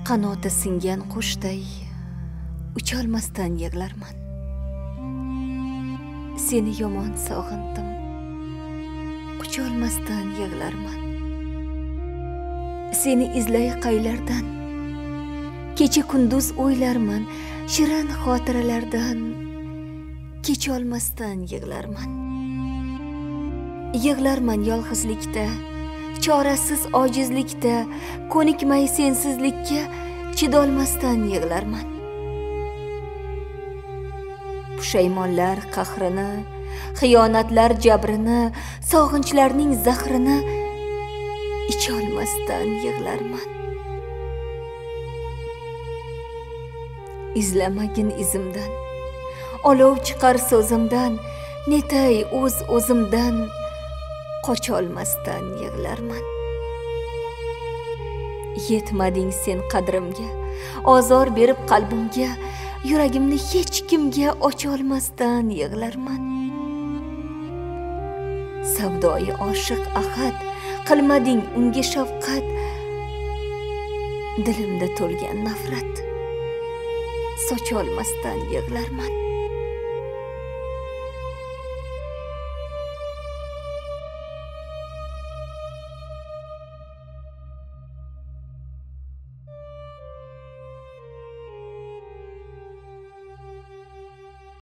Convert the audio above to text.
qanoti singan qushday ucholmasdan yig'larman. Seni yomon sog'indim, qucholmasdan yig'larman. Seni izlay qaylardan kecha kunduz o'ylarman, shirin xotiralardan kecholmasdan yig'larman. Yig'larman yolg'izlikda, chorasiz ojizlikda, ko'nikmay sensizlikka chidolmasdan yig'larman. Pushaymonlar qahrini, xiyonatlar jabrini, sog'inchlarning zahrini icholmasdan yig'larman. Izlamagin izimdan, olov chiqar so'zimdan, netay o'zimdan qocholmasdan yig'larman. Yetmading sen qadrimga, ozor berib qalbimga, yuragimni hech kimga ocholmasdan yig'larman. Savdoyi oshiq ahad, qilmading unga shafqat, dilimda to'lgan nafrat socholmasdan yig'larman.